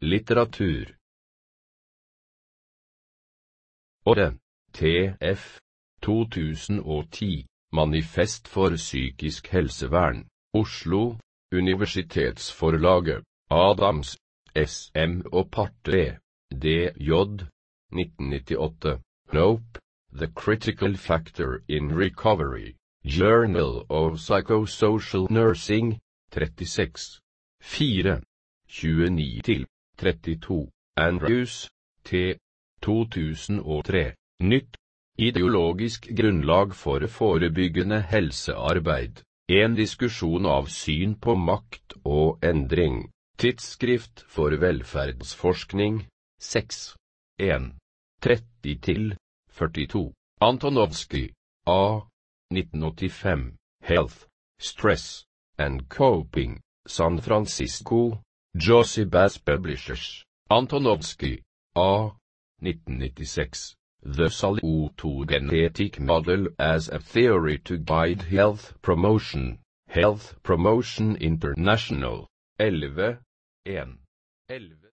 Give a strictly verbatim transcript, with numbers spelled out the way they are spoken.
Litteratur. Året, T F, to tusen og ti, Manifest for psykisk helsevern, Oslo, Universitetsforlaget, Adams, S M og Part tre, D J, nitten nittiåtte, Nope, The Critical Factor in Recovery, Journal of Psychosocial Nursing, trettiseks, fire, tjueni til trettito, Andrews, T, to tusen og tre, Nytt, Ideologisk grunnlag for forebyggende helsearbeid, en diskusjon av syn på makt og endring, Tidsskrift for velferdsforskning, seks, en, tretti til førtito, Antonovsky, A, nitten åttifem, Health, Stress, and Coping, San Francisco, Josie Bass Publishers, Antonovsky, A, nitten nittiseks, The Salutogenetic Model as a Theory to Guide Health Promotion, Health Promotion International, elleve, en, elleve.